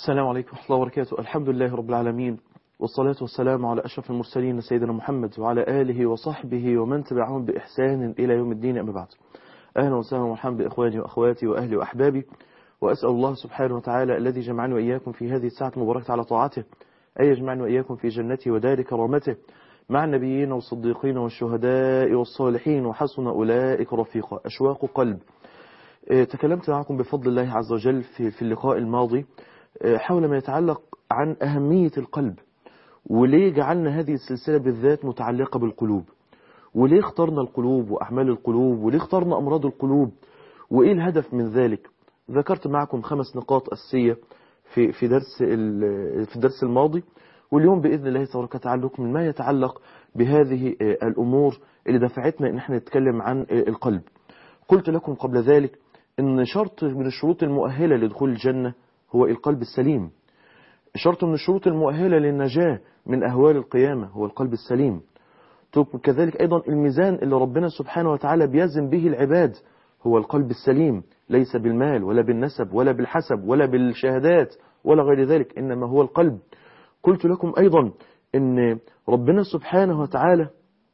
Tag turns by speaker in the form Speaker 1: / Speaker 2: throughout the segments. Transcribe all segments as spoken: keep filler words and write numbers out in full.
Speaker 1: السلام عليكم ورحمة الله وبركاته. الحمد لله رب العالمين، والصلاة والسلام على أشرف المرسلين سيدنا محمد وعلى آله وصحبه ومن تبعهم بإحسان إلى يوم الدين، أما بعد. أهلا وسهلا ومرحبا بإخواني وأخواتي وأهلي وأحبابي، وأسأل الله سبحانه وتعالى الذي جمعني وإياكم في هذه الساعة المباركة على طاعته أن يجمعني وإياكم في جنته ودار كرامته مع النبيين والصديقين والشهداء والصالحين وحسن أولئك رفيقا. أشواق قلب. تكلمت معكم بفضل الله عز وجل في في اللقاء الماضي حول ما يتعلق عن أهمية القلب، وليه جعلنا هذه السلسلة بالذات متعلقة بالقلوب، وليه اخترنا القلوب وأعمال القلوب، وليه اخترنا أمراض القلوب، وإيه الهدف من ذلك. ذكرت معكم خمس نقاط أساسية في في درس في الدرس الماضي، واليوم بإذن الله تبارك وتعالى نكمل ما يتعلق بهذه الأمور اللي دفعتنا إن احنا نتكلم عن القلب. قلت لكم قبل ذلك إن شرط من الشروط المؤهلة لدخول الجنة هو القلب السليم. شرط من الشروط المؤهلة للنجاة من أهوال القيامة هو القلب السليم. كذلك أيضا الميزان اللي ربنا سبحانه وتعالى بيزن به العباد هو القلب السليم، ليس بالمال ولا بالنسب ولا بالحسب ولا بالشهادات ولا غير ذلك، إنما هو القلب. قلت لكم أيضا إن ربنا سبحانه وتعالى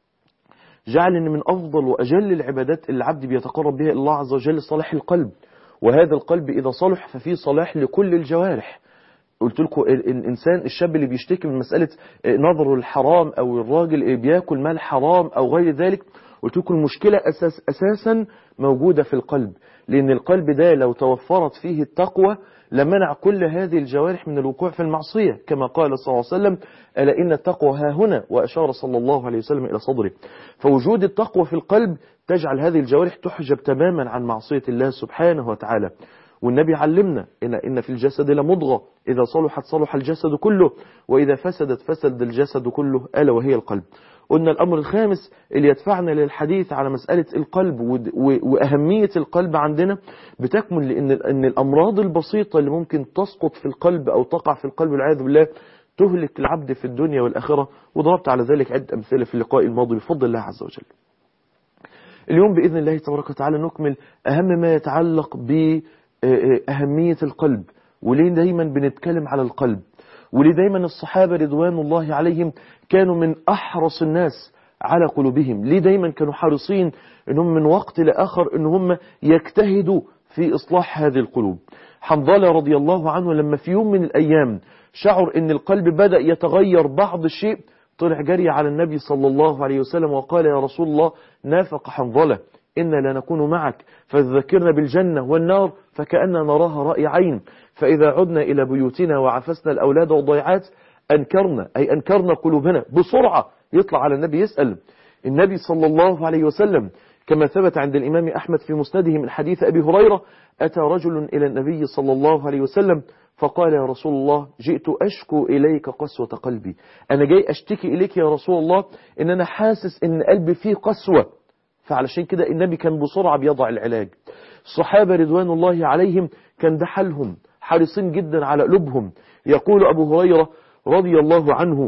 Speaker 1: جعل إن من أفضل وأجل العبادات اللي العبد بيتقرب بها إلى الله عز وجل صلاح القلب، وهذا القلب إذا صلح ففيه صلاح لكل الجوارح. قلت لكم الإنسان الشاب اللي بيشتكي من مسألة نظره الحرام أو الراجل بياكل مال حرام أو غير ذلك، قلت لكم المشكلة أساس أساسا موجودة في القلب، لأن القلب ده لو توفرت فيه التقوى لمنع كل هذه الجوارح من الوقوع في المعصية، كما قال صلى الله عليه وسلم: ألا إن التقوى ها هنا، وأشار صلى الله عليه وسلم إلى صدره. فوجود التقوى في القلب تجعل هذه الجوارح تحجب تماما عن معصية الله سبحانه وتعالى. والنبي علمنا إن, إن في الجسد لمضغة إذا صلحت صلح الجسد كله، وإذا فسدت فسد الجسد كله، ألا وهي القلب. قلنا الأمر الخامس اللي يدفعنا للحديث على مسألة القلب وأهمية القلب عندنا بتكمن لأن إن الأمراض البسيطة اللي ممكن تسقط في القلب أو تقع في القلب والعياذ بالله تهلك العبد في الدنيا والآخرة، وضربت على ذلك عدة أمثلة في اللقاء الماضي بفضل الله عز وجل. اليوم بإذن الله تبارك وتعالى نكمل أهم ما يتعلق بأهمية القلب، وليه دايما بنتكلم على القلب، وليه دايما الصحابة رضوان الله عليهم كانوا من أحرص الناس على قلوبهم، ليه دايما كانوا حريصين أنهم من وقت لآخر أنهم يجتهدوا في إصلاح هذه القلوب. حنظلة رضي الله عنه لما في يوم من الأيام شعر أن القلب بدأ يتغير بعض الشيء، طلع جري على النبي صلى الله عليه وسلم وقال: يا رسول الله، نافق حنظلة، إنا لا نكون معك، فذكرنا بالجنة والنار فكأننا نراها رأي عين، فإذا عدنا إلى بيوتنا وعفسنا الأولاد والضيعات أنكرنا، أي أنكرنا قلوبنا. بسرعة يطلع على النبي يسأل النبي صلى الله عليه وسلم، كما ثبت عند الإمام أحمد في مسنده من حديث أبي هريرة: أتى رجل إلى النبي صلى الله عليه وسلم فقال: يا رسول الله، جئت أشكو إليك قسوة قلبي، أنا جاي أشتكي إليك يا رسول الله إن أنا حاسس إن قلبي فيه قسوة. فعلشان كده النبي كان بسرعة بيضع العلاج. الصحابة رضوان الله عليهم كان ده حالهم، حريصين جدا على قلوبهم. يقول أبو هريرة رضي الله عنه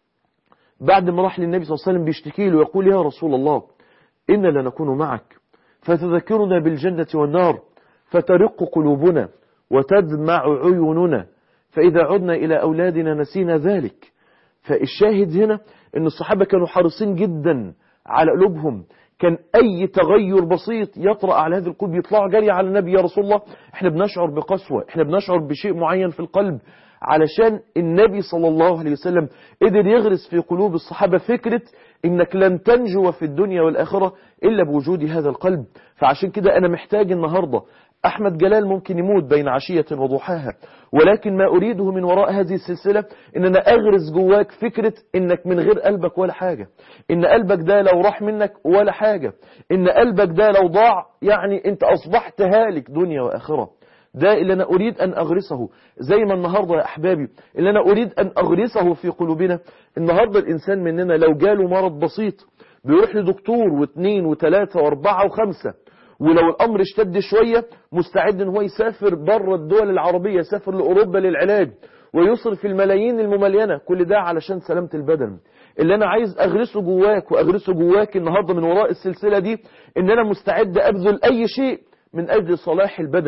Speaker 1: بعد ما راح للنبي صلى الله عليه وسلم بيشتكي له، يقول: يا رسول الله، إنا لنكون معك فتذكرنا بالجنة والنار فترق قلوبنا وتدمع عيوننا، فإذا عدنا إلى أولادنا نسينا ذلك. فالشاهد هنا أن الصحابة كانوا حريصين جدا على قلوبهم، كان أي تغير بسيط يطرأ على هذه القلوب يطلعوا جري على النبي: يا رسول الله، احنا بنشعر بقسوة، احنا بنشعر بشيء معين في القلب. علشان النبي صلى الله عليه وسلم قدر يغرس في قلوب الصحابة فكرة انك لن تنجو في الدنيا والآخرة إلا بوجود هذا القلب. فعشان كده أنا محتاج النهاردة، أحمد جلال ممكن يموت بين عشية وضحاها، ولكن ما أريده من وراء هذه السلسلة إن أنا أغرس جواك فكرة إنك من غير قلبك ولا حاجة، إن قلبك ده لو راح منك ولا حاجة، إن قلبك ده لو ضاع يعني أنت أصبحت هالك دنيا وآخرة. ده اللي أنا أريد أن أغرسه، زي ما النهاردة يا أحبابي اللي أنا أريد أن أغرسه في قلوبنا. النهاردة الإنسان مننا لو جاله مرض بسيط بيروح لدكتور واثنين وثلاثة واربعة وخمسة، ولو الأمر اشتد شوية مستعد ان هو يسافر بره الدول العربية، يسافر لأوروبا للعلاج ويصرف الملايين المملينة، كل ده علشان سلامة البدن. اللي أنا عايز أغرسه جواك وأغرسه جواك النهاردة من وراء السلسلة دي، إن أنا مستعد أبذل أي شيء من أجل صلاح البدن،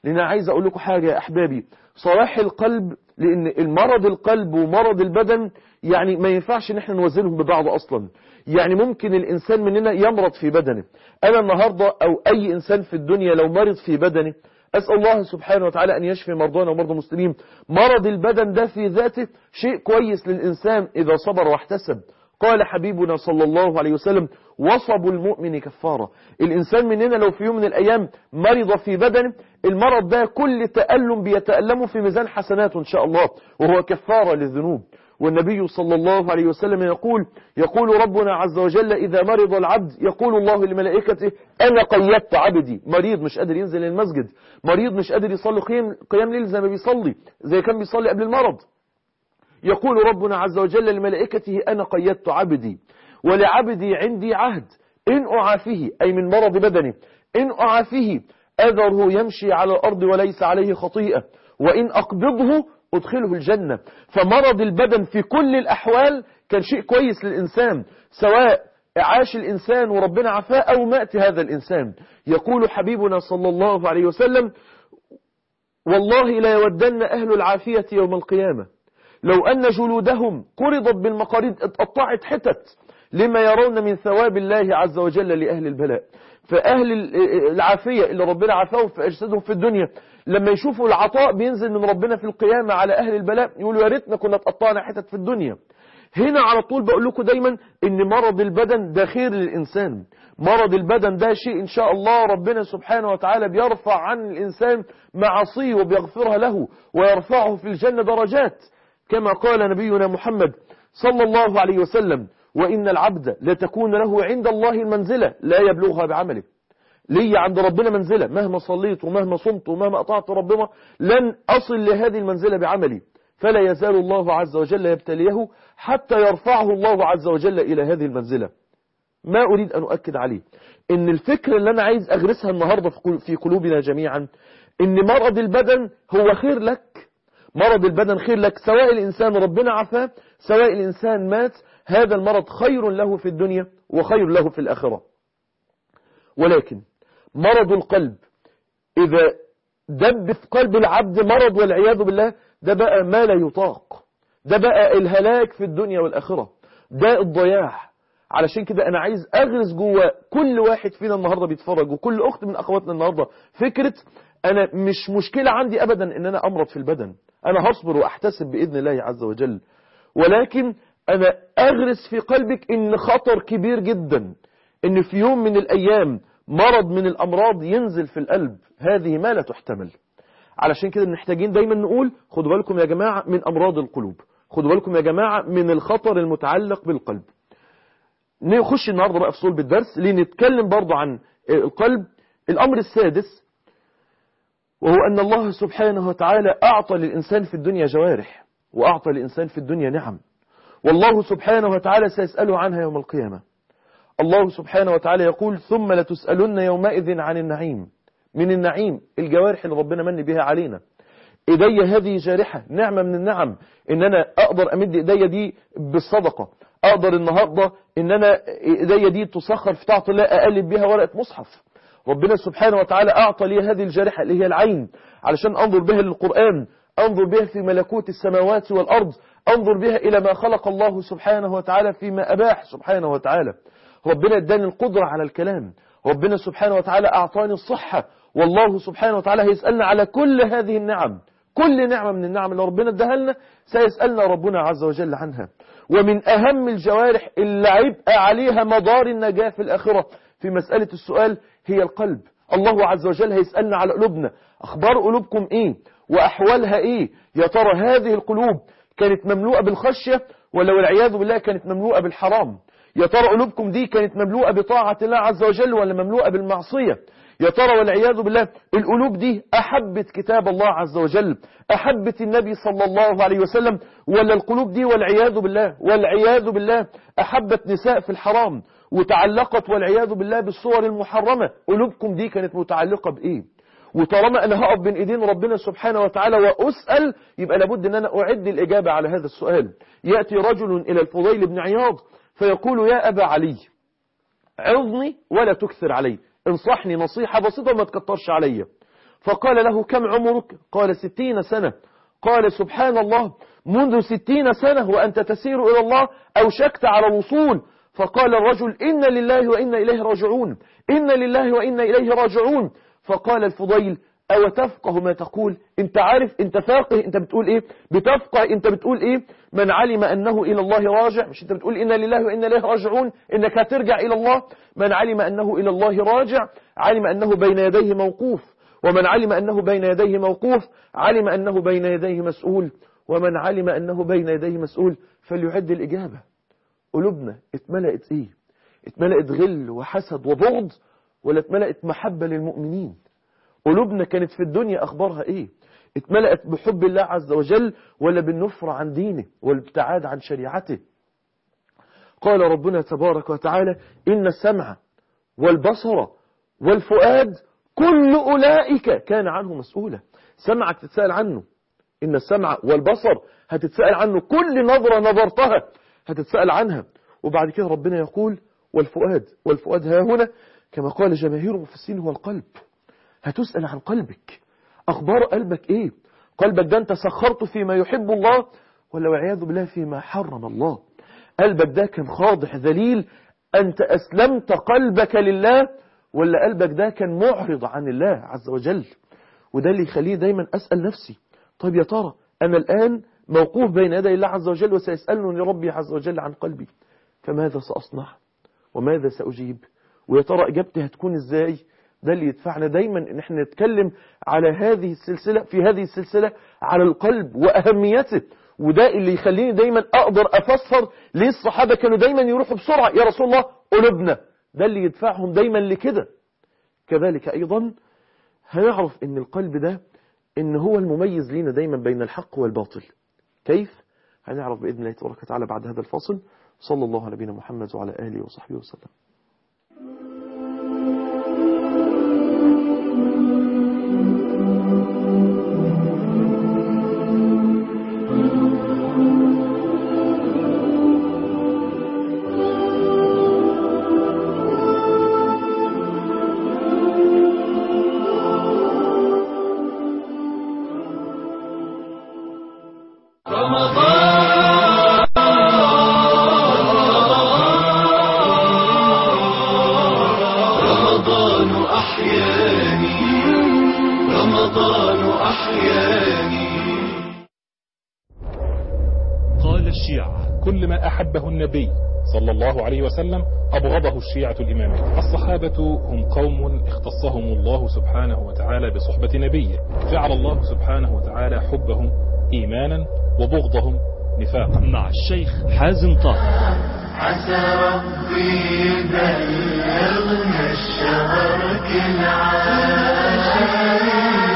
Speaker 1: لأن أنا عايز أقول لكم حاجة يا أحبابي، صلاح القلب، لأن المرض القلب ومرض البدن يعني ما ينفعش ان احنا نوزنهم ببعض أصلا. يعني ممكن الإنسان مننا يمرض في بدنه. أنا النهاردة أو أي إنسان في الدنيا لو مرض في بدنه، أسأل الله سبحانه وتعالى أن يشفي مرضانا ومرضى المسلمين. مرض البدن ده في ذاته شيء كويس للإنسان إذا صبر واحتسب. قال حبيبنا صلى الله عليه وسلم: وصب المؤمن كفارة. الإنسان مننا لو في يوم من الأيام مرض في بدنه، المرض ده كل تألم بيتألمه في ميزان حسناته إن شاء الله، وهو كفارة للذنوب. والنبي صلى الله عليه وسلم يقول يقول ربنا عز وجل: إذا مرض العبد يقول الله لملائكته: أنا قيدت عبدي. مريض مش قادر ينزل المسجد، مريض مش قادر يصلي قيام قيام ليل زي ما بيصلي زي كان بيصلي قبل المرض، يقول ربنا عز وجل لملائكته: أنا قيدت عبدي ولعبدي عندي عهد إن أعافيه، أي من مرض بدنه، إن أعافيه أذره يمشي على الأرض وليس عليه خطيئة، وإن أقبضه أدخله الجنة. فمرض البدن في كل الأحوال كان شيء كويس للإنسان، سواء عاش الإنسان وربنا عافاه أو مات هذا الإنسان. يقول حبيبنا صلى الله عليه وسلم: والله لا يودن أهل العافية يوم القيامة لو أن جلودهم قرضت بالمقاريض اتقطعت حتت لما يرون من ثواب الله عز وجل لأهل البلاء. فأهل العافية اللي ربنا عافاهم في أجسادهم في الدنيا، لما يشوفوا العطاء بينزل من ربنا في القيامة على أهل البلاء، يقولوا يا ريتنا كنا اتقطعنا حتت في الدنيا. هنا على طول بقول لكم دايما ان مرض البدن ده خير للإنسان. مرض البدن ده شيء إن شاء الله ربنا سبحانه وتعالى بيرفع عن الإنسان معاصيه وبيغفرها له ويرفعه في الجنة درجات، كما قال نبينا محمد صلى الله عليه وسلم: وإن العبد لتكون له عند الله المنزلة لا يبلغها بعمله. لي عند ربنا منزلة، مهما صليت ومهما صمت ومهما أطعت ربنا لن أصل لهذه المنزلة بعملي، فلا يزال الله عز وجل يبتليه حتى يرفعه الله عز وجل إلى هذه المنزلة. ما أريد أن أؤكد عليه إن الفكرة اللي أنا عايز أغرسها النهاردة في قلوبنا جميعا، إن مرض البدن هو خير لك. مرض البدن خير لك، سواء الإنسان ربنا عافاه سواء الإنسان مات، هذا المرض خير له في الدنيا وخير له في الآخرة. ولكن مرض القلب إذا دب في قلب العبد مرض والعياذ بالله، ده بقى ما لا يطاق، ده بقى الهلاك في الدنيا والآخرة، ده الضياع. علشان كده أنا عايز أغرس جوه كل واحد فينا النهاردة بيتفرج وكل أخت من أخواتنا النهاردة فكرة: أنا مش مشكلة عندي أبدا إن أنا أمرض في البدن، أنا هصبر وأحتسب بإذن الله عز وجل، ولكن أنا أغرس في قلبك إن خطر كبير جدا إن في يوم من الأيام مرض من الأمراض ينزل في القلب، هذه ما لا تحتمل. علشان كده محتاجين دايما نقول: خدوا بالكم يا جماعة من أمراض القلوب، خدوا بالكم يا جماعة من الخطر المتعلق بالقلب. نخش النهاردة بقى في صلب الدرس لنتكلم برضو عن القلب. الأمر السادس وهو أن الله سبحانه وتعالى أعطى للإنسان في الدنيا جوارح، وأعطى للإنسان في الدنيا نعم، والله سبحانه وتعالى سيسأله عنها يوم القيامة. الله سبحانه وتعالى يقول: ثم لتسألن يومئذ عن النعيم. من النعيم الجوارح اللي ربنا من بها علينا. إيدي هذه جارحة، نعمة من النعم، إن أنا أقدر أمد إيدي دي بالصدقة، أقدر النهاردة إن أنا إيدي دي تسخر في طاعة الله، أقلب بها ورقة مصحف. ربنا سبحانه وتعالى أعطى لي هذه الجارحة اللي هي العين، علشان أنظر بها للقرآن، أنظر بها في ملكوت السماوات والأرض، أنظر بها إلى ما خلق الله سبحانه وتعالى فيما أباح سبحانه وتعالى. ربنا اداني القدرة على الكلام، ربنا سبحانه وتعالى أعطاني الصحة، والله سبحانه وتعالى هيسألنا على كل هذه النعم. كل نعمة من النعم اللي ربنا اداها لنا سيسألنا ربنا عز وجل عنها. ومن أهم الجوارح اللي هيبقى عليها مدار النجاة في الآخرة في مسألة السؤال هي القلب. الله عز وجل هيسألنا على قلوبنا، أخبار قلوبكم إيه وأحوالها إيه؟ يا ترى هذه القلوب كانت مملوءة بالخشية ولا والعياذ بالله كانت مملوءة بالحرام؟ يا ترى قلوبكم دي كانت مملوءة بطاعة الله عز وجل ولا مملوءة بالمعصية؟ يا ترى والعياذ بالله القلوب دي أحبت كتاب الله عز وجل، أحبت النبي صلى الله عليه وسلم، ولا القلوب دي والعياذ بالله والعياذ بالله أحبت نساء في الحرام وتعلقت والعياذ بالله بالصور المحرمة؟ قلوبكم دي كانت متعلقة بإيه؟ وطالما أنا هقف بين إيدين ربنا سبحانه وتعالى وأسأل، يبقى لابد أن أنا أعد الإجابة على هذا السؤال. يأتي رجل إلى الفضيل بن عياض فيقول: يا أبا علي، عظني ولا تكثر علي، انصحني نصيحة بسيطة وما تكترش علي. فقال له كم عمرك؟ قال ستين سنة. قال سبحان الله، منذ ستين سنة وأنت تسير إلى الله أوشكت على الوصول. فقال الرجل إن لله وإنا إليه راجعون، إن لله وإنا إليه راجعون. فقال الفضيل أو تفقه ما تقول؟ أنت عارف، أنت فاقه، أنت بتقول إيه؟ بتفقه، أنت بتقول إيه؟ من علم أنه إلى الله راجع، مش أنت بتقول إن لله وإنا إليه راجعون، إنك هترجع إلى الله. من علم أنه إلى الله راجع علم أنه بين يديه موقوف، ومن علم أنه بين يديه موقوف علم أنه بين يديه مسؤول، ومن علم أنه بين يديه مسؤول فليعد الإجابة. قلوبنا اتملأت إيه؟ اتملأت غل وحسد وبغض، ولا اتملأت محبة للمؤمنين؟ قلوبنا كانت في الدنيا أخبارها إيه؟ اتملأت بحب الله عز وجل ولا بالنفرة عن دينه والابتعاد عن شريعته؟ قال ربنا تبارك وتعالى إن السمع والبصر والفؤاد كل أولئك كان عنه مسؤولا. سمعك تتسأل عنه، إن السمع والبصر هتتسأل عنه، كل نظرة نظرتها هتتسأل عنها. وبعد كده ربنا يقول والفؤاد، والفؤاد ها هنا كما قال جماهير المفسرين هو القلب. هتسأل عن قلبك، أخبار قلبك إيه؟ قلبك ده أنت سخرته فيما يحب الله ولا والعياذ بالله فيما حرم الله؟ قلبك ده كان خاضع ذليل، أنت أسلمت قلبك لله، ولا قلبك ده كان معرض عن الله عز وجل؟ وده اللي يخليه دايما أسأل نفسي، طيب يا ترى أنا الآن موقوف بين يدي الله عز وجل وسيسألني ربي عز وجل عن قلبي، فماذا سأصنع وماذا سأجيب؟ ويا ترى إجابتي هتكون إزاي؟ ده اللي يدفعنا دايما إن احنا نتكلم على هذه السلسلة، في هذه السلسلة على القلب وأهميته. وده اللي يخليني دايما أقدر أفسر ليه الصحابة كانوا دايما يروحوا بسرعة يا رسول الله قلوبنا. ده اللي يدفعهم دايما لكده. كذلك أيضا هنعرف إن القلب ده إن هو المميز لنا دايما بين الحق والباطل. كيف؟ هنعرف بإذن الله تبارك وتعالى بعد هذا الفاصل. صلى الله على نبينا محمد وعلى آله وصحبه وسلم.
Speaker 2: كل ما أحبه النبي صلى الله عليه وسلم أبغضه الشيعة الإمامية. الصحابة هم قوم اختصهم الله سبحانه وتعالى بصحبة نبيه، جعل الله سبحانه وتعالى حبهم إيمانا وبغضهم نفاقا. مع الشيخ حازم طه.
Speaker 3: عسى ربي يبلغنا الشهر كل عاشر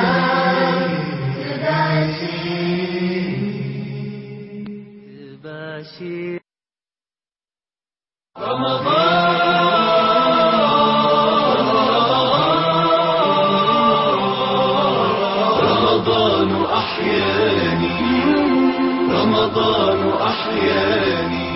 Speaker 3: رمضان أحياني رمضان أحياني.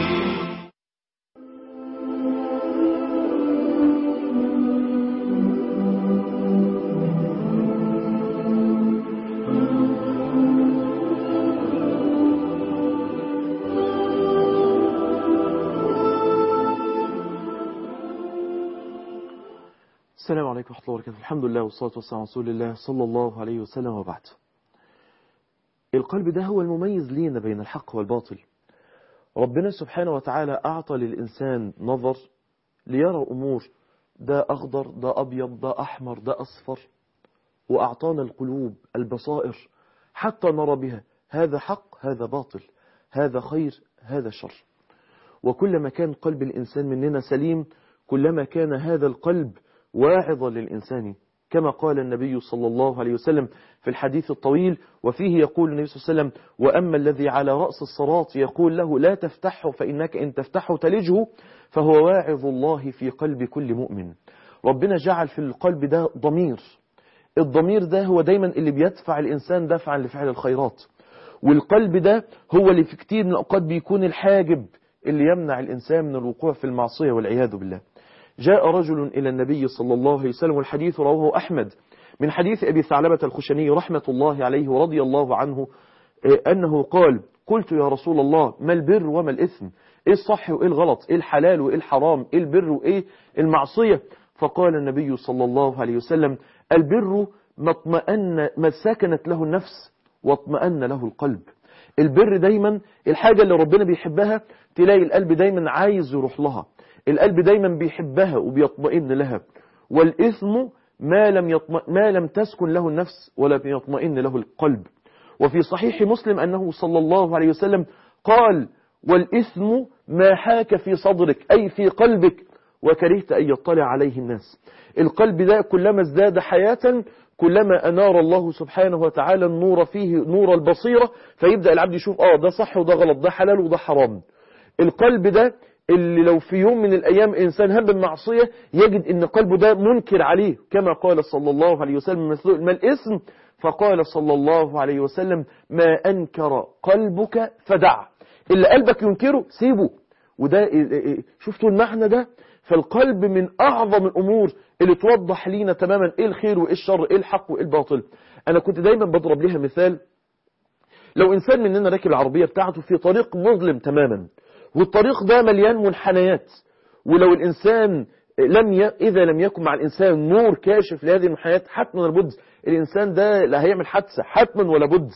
Speaker 1: السلام عليكم ورحمة الله وبركاته. الحمد لله والصلاة والسلام على رسول الله صلى الله عليه وسلم وبعد. القلب ده هو المميز لينا بين الحق والباطل. ربنا سبحانه وتعالى أعطى للإنسان نظر ليرى أمور، ده أخضر، ده أبيض، ده أحمر، ده أصفر، وأعطانا القلوب البصائر حتى نرى بها هذا حق هذا باطل، هذا خير هذا شر. وكلما كان قلب الإنسان مننا سليم كلما كان هذا القلب واعظا للإنسان، كما قال النبي صلى الله عليه وسلم في الحديث الطويل، وفيه يقول النبي صلى الله عليه وسلم: وأما الذي على رأس الصراط يقول له لا تفتحه فإنك إن تفتحه تلجه، فهو واعظ الله في قلب كل مؤمن. ربنا جعل في القلب ده ضمير، الضمير ده هو دايما اللي بيدفع الإنسان دفعا لفعل الخيرات، والقلب ده هو اللي في كتير من الأوقات بيكون الحاجب اللي يمنع الإنسان من الوقوع في المعصية والعياذ بالله. جاء رجل إلى النبي صلى الله عليه وسلم، والحديث رواه أحمد من حديث أبي ثعلبة الخشني رحمة الله عليه ورضي الله عنه أنه قال: قلت يا رسول الله ما البر وما الإثم؟ إيه الصح وإيه الغلط؟ إيه الحلال وإيه الحرام؟ إيه البر وإيه المعصية؟ فقال النبي صلى الله عليه وسلم: البر ما اطمأن ما سكنت له النفس واطمأن له القلب. البر دايما الحاجة اللي ربنا بيحبها تلاقي القلب دايما عايز يروح لها، القلب دايما بيحبها وبيطمئن لها. والإثم ما لم يطمئن ما لم تسكن له النفس ولا يطمئن له القلب. وفي صحيح مسلم أنه صلى الله عليه وسلم قال: والإثم ما حاك في صدرك أي في قلبك وكرهت أن يطلع عليه الناس. القلب ده كلما ازداد حياة كلما أنار الله سبحانه وتعالى النور فيه نور البصيرة، فيبدأ العبد يشوف آه ده صح وده غلط، ده حلال وده حرام. القلب ده اللي لو في يوم من الأيام إنسان هم بالمعصية يجد إن قلبه ده منكر عليه، كما قال صلى الله عليه وسلم: ما الإثم؟ فقال صلى الله عليه وسلم: ما أنكر قلبك فدع. اللي قلبك ينكره سيبه. وده شفتوا المعنى ده؟ فالقلب من أعظم الأمور اللي توضح لينا تماما إيه الخير وإيه الشر، إيه الحق وإيه الباطل. أنا كنت دايما بضرب لها مثال، لو إنسان مننا راكب العربية بتاعته في طريق مظلم تماما، والطريق ده مليان منحنيات، ولو الإنسان لم ي... إذا لم يكن مع الإنسان نور كاشف لهذه المنحنيات حتما ولا بد الإنسان ده لا هيعمل حادثة حتما ولا بد.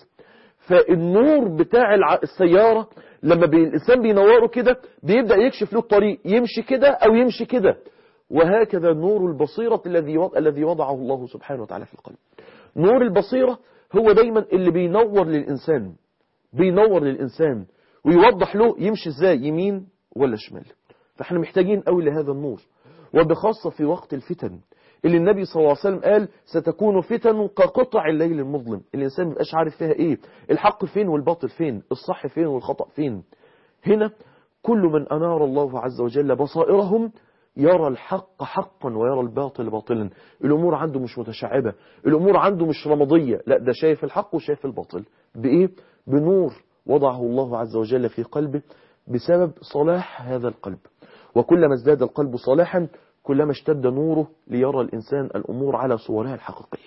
Speaker 1: فالنور بتاع السيارة لما بي... الإنسان بينوره كده بيبدأ يكشف له الطريق، يمشي كده أو يمشي كده. وهكذا نور البصيرة الذي وضع... الذي وضعه الله سبحانه وتعالى في القلب. نور البصيرة هو دايما اللي بينور للإنسان بينور للإنسان ويوضح له يمشي ازاي، يمين ولا شمال. فاحنا محتاجين قوي لهذا النور، وبخاصة في وقت الفتن اللي النبي صلى الله عليه وسلم قال ستكون فتن كقطع الليل المظلم. الإنسان مبقاش عارف فيها ايه، الحق فين والباطل فين، الصح فين والخطأ فين. هنا كل من أنار الله عز وجل بصائرهم يرى الحق حقا ويرى الباطل باطلا. الأمور عنده مش متشعبة، الأمور عنده مش رمضية، لا ده شايف الحق وشايف الباطل. بإيه؟ بنور وضعه الله عز وجل في قلبه بسبب صلاح هذا القلب. وكلما ازداد القلب صلاحا كلما اشتد نوره ليرى الإنسان الأمور على صورها الحقيقية.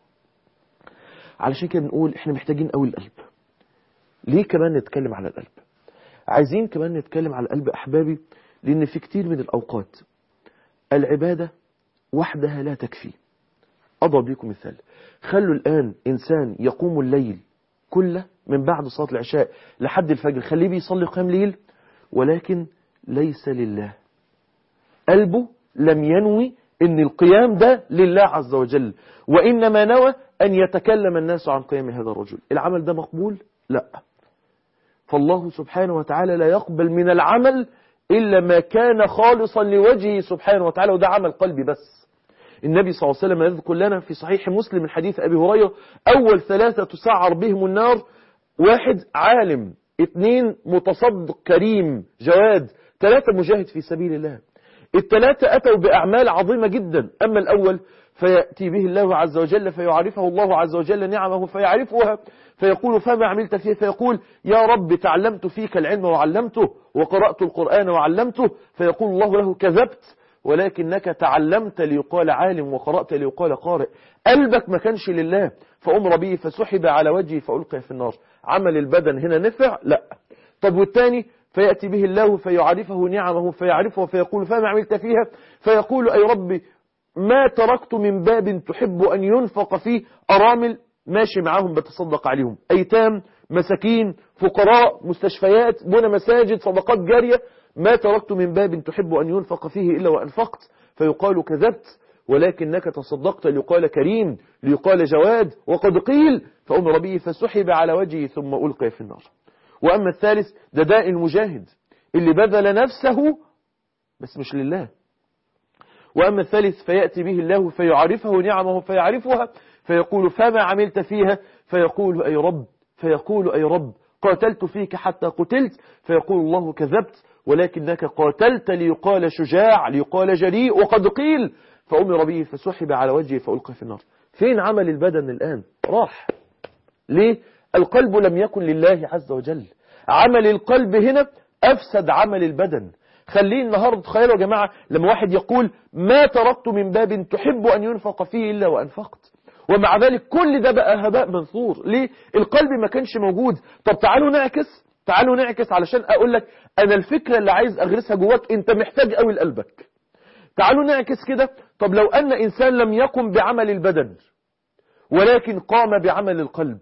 Speaker 1: علشان كده نقول احنا محتاجين قوي القلب. ليه كمان نتكلم على القلب؟ عايزين كمان نتكلم على القلب أحبابي، لأن في كتير من الأوقات العبادة وحدها لا تكفي. أضرب لكم مثال، خلوا الآن إنسان يقوم الليل كله من بعد صلاة العشاء لحد الفجر، خليه بيصلي قيام ليل ولكن ليس لله. قلبه لم ينوي ان القيام ده لله عز وجل، وإنما نوى أن يتكلم الناس عن قيام هذا الرجل. العمل ده مقبول؟ لا. فالله سبحانه وتعالى لا يقبل من العمل إلا ما كان خالصا لوجهه سبحانه وتعالى، وده عمل قلبي بس. النبي صلى الله عليه وسلم يذكر لنا في صحيح مسلم من حديث أبي هريرة: أول ثلاثة تسعر بهم النار: واحد عالم، اثنين متصدق كريم جواد، ثلاثة مجاهد في سبيل الله. الثلاثة أتوا بأعمال عظيمة جدا. أما الأول فيأتي به الله عز وجل فيعرفه الله عز وجل نعمه فيعرفها، فيقول: فما عملت فيه؟ فيقول: يا رب تعلمت فيك العلم وعلمته، وقرأت القرآن وعلمته. فيقول الله له: كذبت، ولكنك تعلمت ليقال عالم وقرأت ليقال قارئ. قلبك ما كانش لله فأمر به فسحب على وجهه فألقي في النار. عمل البدن هنا نفع؟ لا. طب والتاني فيأتي به الله فيعرفه نعمه فيعرفه فيقول: فما عملت فيها؟ فيقول: أي ربي ما تركت من باب تحب أن ينفق فيه. أرامل ماشي معاهم بتصدق عليهم، أيتام، مساكين، فقراء، مستشفيات، بنى مساجد، صدقات جارية، ما تركت من باب تحب أن ينفق فيه إلا وأنفقت. فيقال: كذبت، ولكنك تصدقت ليقال كريم ليقال جواد، وقد قيل فأمر به فسحب على وجهه ثم ألقي في النار. وأما الثالث ده داء المجاهد اللي بذل نفسه بس مش لله. وأما الثالث فيأتي به الله فيعرفه نعمه فيعرفها فيقول: فما عملت فيها؟ فيقول: أي رب فيقول: أي رب قاتلت فيك حتى قتلت. فيقول الله: كذبت، ولكنك قاتلت ليقال شجاع ليقال جريء، وقد قيل فأمر به فسحب على وجهه فألقى في النار. فين عمل البدن الآن؟ راح. ليه؟ القلب لم يكن لله عز وجل. عمل القلب هنا أفسد عمل البدن، خليه النهاردة. تخيلوا يا جماعة لما واحد يقول ما تركت من باب تحب أن ينفق فيه إلا وأنفقت، ومع ذلك كل ده بقى هباء منثور. ليه؟ القلب ما كانش موجود. طب تعالوا نعكس، تعالوا نعكس علشان أقول لك أنا الفكرة اللي عايز أغرسها جواك أنت محتاج قوي لقلبك. تعالوا نعكس كده. طب لو أن إنسان لم يقم بعمل البدن ولكن قام بعمل القلب،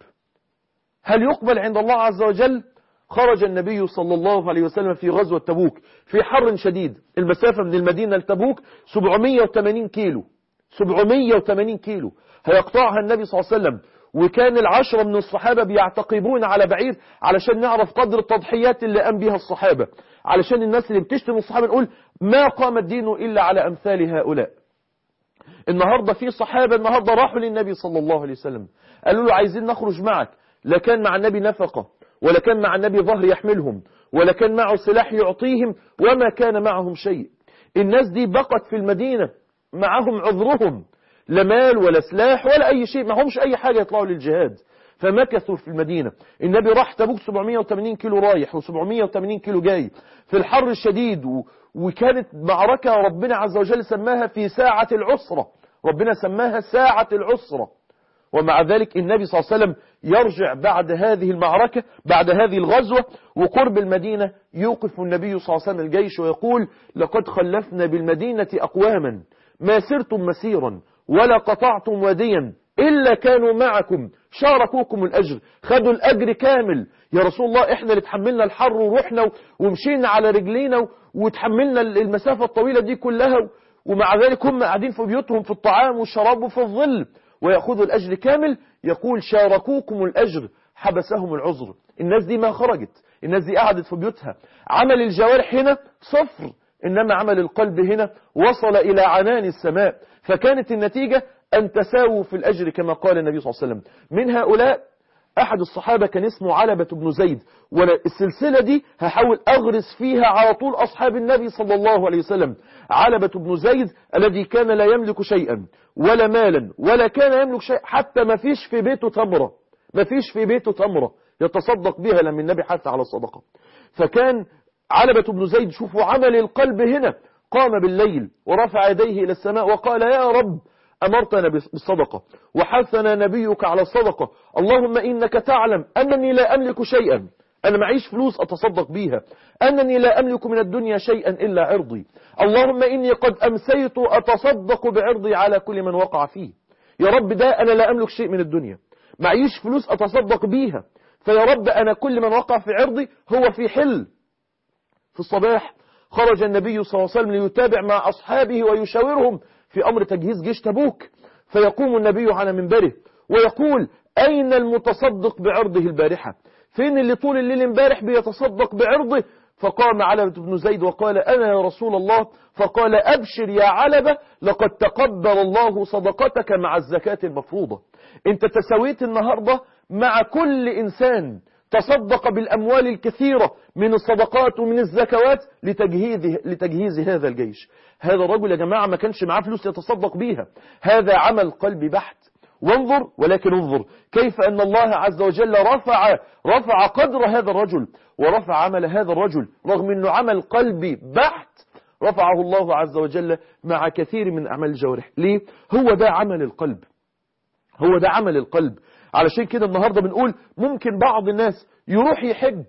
Speaker 1: هل يقبل عند الله عز وجل؟ خرج النبي صلى الله عليه وسلم في غزوة تبوك في حر شديد، المسافة من المدينة لتبوك سبعمية وثمانين كيلو، سبعمية وثمانين كيلو هيقطعها النبي صلى الله عليه وسلم. وكان العشرة من الصحابة بيعتقبون على بعير علشان نعرف قدر التضحيات اللي قام بها الصحابة، علشان الناس اللي بتشتم الصحابة نقول ما قام الدين إلا على أمثال هؤلاء. النهاردة في صحابة النهاردة راحوا للنبي صلى الله عليه وسلم قالوا له عايزين نخرج معك، لا كان مع النبي نفقة ولا كان مع النبي ظهر يحملهم ولا كان معه سلاح يعطيهم وما كان معهم شيء. الناس دي بقت في المدينة معهم عذرهم، لا مال ولا سلاح ولا أي شيء، معهمش أي حاجة يطلعوا للجهاد، فمكثوا في المدينة. النبي راح تبوك سبعمية وثمانين كيلو رايح وسبعمية وثمانين كيلو جاي في الحر الشديد، و... وكانت معركة ربنا عز وجل سماها في ساعة العسرة، ربنا سماها ساعة العسرة. ومع ذلك النبي صلى الله عليه وسلم يرجع بعد هذه المعركة، بعد هذه الغزوة وقرب المدينة، يوقف النبي صلى الله عليه وسلم الجيش ويقول لقد خلفنا بالمدينة أقواما ما سرتم مسيرا ولا قطعتم واديا إلا كانوا معكم شاركوكم الأجر، خدوا الأجر كامل. يا رسول الله إحنا اللي تحملنا الحر ورحنا ومشينا على رجلينا وتحملنا المسافة الطويلة دي كلها، ومع ذلك هم قاعدين في بيوتهم في الطعام والشراب وفي الظل ويأخذوا الأجر كامل. يقول شاركوكم الأجر حبسهم العذر. الناس دي ما خرجت، الناس دي قعدت في بيوتها. عمل الجوارح هنا صفر، إنما عمل القلب هنا وصل إلى عنان السماء. فكانت النتيجة أن تساووا في الأجر كما قال النبي صلى الله عليه وسلم. من هؤلاء أحد الصحابة كان اسمه علبة بن زيد، والسلسلة دي هحاول أغرس فيها على طول أصحاب النبي صلى الله عليه وسلم. علبة بن زيد الذي كان لا يملك شيئا ولا مالا ولا كان يملك شيء، حتى ما فيش في بيته تمرة، ما فيش في بيته تمرة يتصدق بها لم النبي حتى على الصدقة. فكان علبة بن زيد شوفوا عمل القلب هنا، قام بالليل ورفع يديه إلى السماء وقال يا رب أمرتنا بالصدقة وحثنا نبيك على الصدقة، اللهم إنك تعلم أنني لا أملك شيئا، أنا معيش فلوس أتصدق بيها، أنني لا أملك من الدنيا شيئا إلا عرضي، اللهم إني قد أمسيت أتصدق بعرضي على كل من وقع فيه. يا رب ده أنا لا أملك شيء من الدنيا، معيش فلوس أتصدق بيها، فيا رب أنا كل من وقع في عرضي هو في حل. في الصباح خرج النبي صلى الله عليه وسلم ليتابع مع أصحابه ويشاورهم في أمر تجهيز جيش تبوك، فيقوم النبي على منبره ويقول أين المتصدق بعرضه البارحة؟ فين اللي طول الليل امبارح بيتصدق بعرضه؟ فقام علبة بن زيد وقال أنا يا رسول الله. فقال أبشر يا علبة لقد تقبل الله صدقتك مع الزكاة المفروضة. انت تسويت النهاردة مع كل إنسان تصدق بالأموال الكثيرة من الصدقات ومن الزكوات لتجهيز, لتجهيز هذا الجيش. هذا الرجل يا جماعة ما كانش معاه فلوس يتصدق بيها، هذا عمل قلبي بحت. وانظر ولكن انظر كيف أن الله عز وجل رفع رفع قدر هذا الرجل ورفع عمل هذا الرجل، رغم أنه عمل قلبي بحت رفعه الله عز وجل مع كثير من أعمال الجوارح. ليه؟ هو ده عمل القلب، هو ده عمل القلب. علشان كده النهاردة بنقول ممكن بعض الناس يروح يحج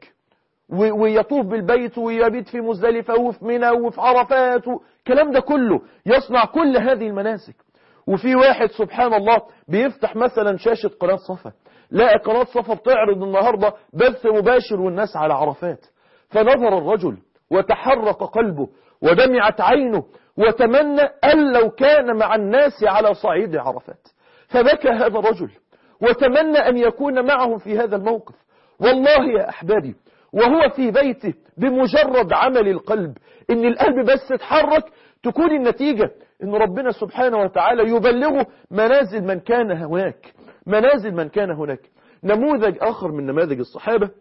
Speaker 1: ويطوف بالبيت ويبيت في مزدلفة وفي منى وفي عرفات والكلام ده كله، يصنع كل هذه المناسك. وفي واحد سبحان الله بيفتح مثلا شاشة قناة صفا، لا قناة صفا بتعرض النهاردة بث مباشر والناس على عرفات، فنظر الرجل وتحرك قلبه ودمعت عينه وتمنى أن لو كان مع الناس على صعيد عرفات، فبكى هذا الرجل وتمنى أن يكون معهم في هذا الموقف. والله يا أحبابي وهو في بيته بمجرد عمل القلب، إن القلب بس تحرك تكون النتيجة إن ربنا سبحانه وتعالى يبلغه منازل من كان هناك، منازل من كان هناك. نموذج آخر من نماذج الصحابة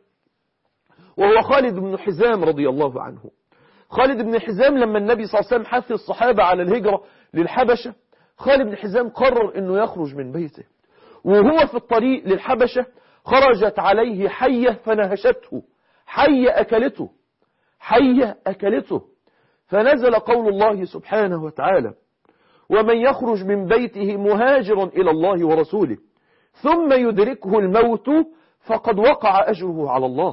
Speaker 1: وهو خالد بن حزام رضي الله عنه. خالد بن حزام لما النبي صلى الله عليه وسلم حث الصحابة على الهجرة للحبشة، خالد بن حزام قرر إنه يخرج من بيته، وهو في الطريق للحبشة خرجت عليه حية فنهشته، حية أكلته، حية أكلته. فنزل قول الله سبحانه وتعالى: ومن يخرج من بيته مهاجرا إلى الله ورسوله ثم يدركه الموت فقد وقع أجره على الله،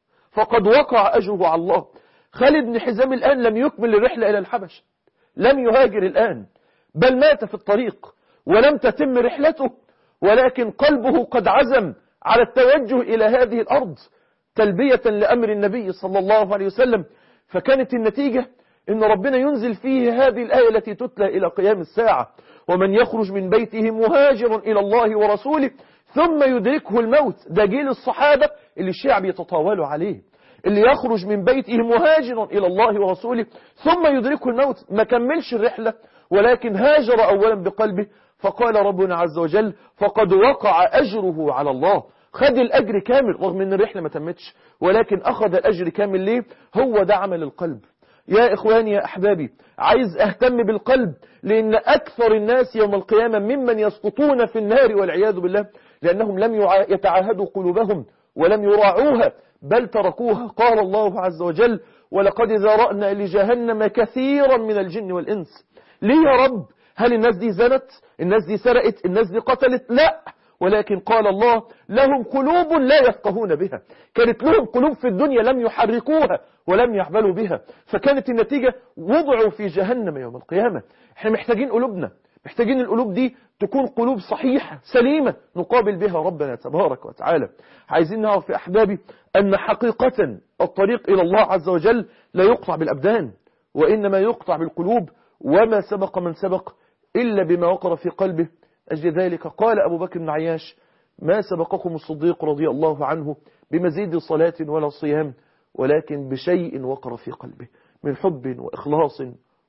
Speaker 1: فقد وقع أجره على الله. خالد بن حزام الآن لم يكمل الرحلة إلى الحبشة، لم يهاجر الآن، بل مات في الطريق ولم تتم رحلته، ولكن قلبه قد عزم على التوجه إلى هذه الأرض تلبية لأمر النبي صلى الله عليه وسلم. فكانت النتيجة إن ربنا ينزل فيه هذه الآية التي تتلى إلى قيام الساعة: ومن يخرج من بيته مهاجرا إلى الله ورسوله ثم يدركه الموت. ده جيل الصحابة اللي الشعب يتطاولوا عليه، اللي يخرج من بيته مهاجرا إلى الله ورسوله ثم يدركه الموت، ما كملش الرحلة ولكن هاجر أولا بقلبه. فقال ربنا عز وجل: فقد وقع أجره على الله. خد الأجر كامل رغم أن الرحلة ما تمتش، ولكن أخذ الأجر كامل. ليه؟ هو ده عمل القلب. يا إخواني يا أحبابي، عايز أهتم بالقلب، لأن أكثر الناس يوم القيامة ممن يسقطون في النار والعياذ بالله لأنهم لم يتعاهدوا قلوبهم ولم يراعوها بل تركوها. قال الله عز وجل: ولقد ذرأنا لجهنم كثيرا من الجن والإنس. ليه يا رب؟ هل الناس دي زنت؟ الناس دي سرقت؟ الناس دي قتلت؟ لا، ولكن قال الله: لهم قلوب لا يفقهون بها. كانت لهم قلوب في الدنيا لم يحركوها ولم يعملوا بها، فكانت النتيجة وضعوا في جهنم يوم القيامة. احنا محتاجين قلوبنا، محتاجين القلوب دي تكون قلوب صحيحة سليمة نقابل بها ربنا تبارك وتعالى. عايزين نعرف يا أحبابي أن حقيقة الطريق إلى الله عز وجل لا يقطع بالأبدان، وإنما يقطع بالقلوب، وما سبق من سبق إلا بما وقر في قلبه. أجل ذلك قال أبو بكر بن عياش: ما سبقكم الصديق رضي الله عنه بمزيد صلاة ولا صيام، ولكن بشيء وقر في قلبه من حب وإخلاص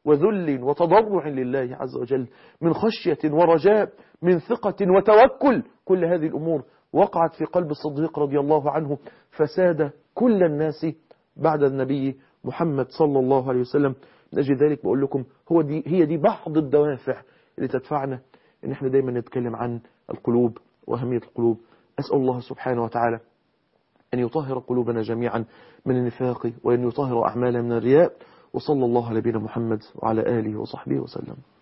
Speaker 1: وذل وتضرع لله عز وجل، من خشية ورجاء، من ثقة وتوكل. كل هذه الأمور وقعت في قلب الصديق رضي الله عنه، فساد كل الناس بعد النبي محمد صلى الله عليه وسلم. لأجل ذلك بقول لكم هو دي هي دي بعض الدوافع اللي تدفعنا إن احنا دايما نتكلم عن القلوب وأهمية القلوب. أسأل الله سبحانه وتعالى أن يطهر قلوبنا جميعا من النفاق، وأن يطهر أعمالنا من الرياء. وصلى الله على نبينا محمد وعلى آله وصحبه وسلم.